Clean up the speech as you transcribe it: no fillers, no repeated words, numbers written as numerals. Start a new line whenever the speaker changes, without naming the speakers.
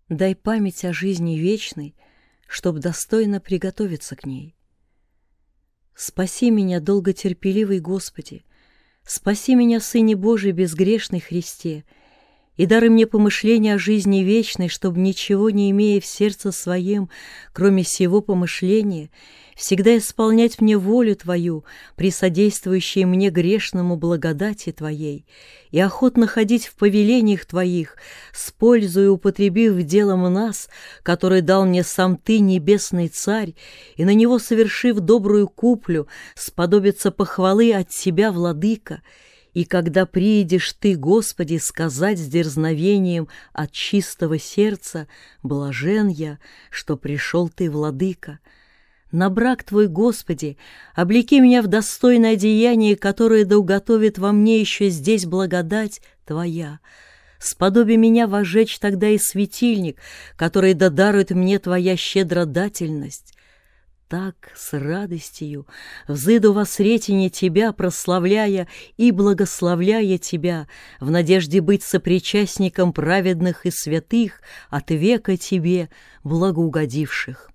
Дай память о жизни вечной, чтоб достойно приготовиться к ней. Спаси меня, долготерпеливый Господи, спаси меня, Сыне Божий, безгрешный Христе, и даруй мне помышления о жизни вечной, чтоб, ничего не имея в сердце своем, кроме сего помышления, всегда исполнять мне волю Твою, присодействующей мне грешному благодати Твоей, и охотно ходить в повелениях Твоих, с пользой употребив делом нас, который дал мне сам Ты, Небесный Царь, и на него совершив добрую куплю, сподобиться похвалы от Тебя, Владыка. И когда приидешь Ты, Господи, сказать с дерзновением от чистого сердца: «Блажен я, что пришел Ты, Владыка». На брак Твой, Господи, облеки меня в достойное деяние, которое да уготовит во мне еще здесь благодать Твоя. Сподоби меня возжечь тогда и светильник, который да дарует мне Твоя щедродательность. Так с радостью взыду во сретение Тебя, прославляя и благословляя Тебя, в надежде быть сопричастником праведных и святых от века Тебе благоугодивших.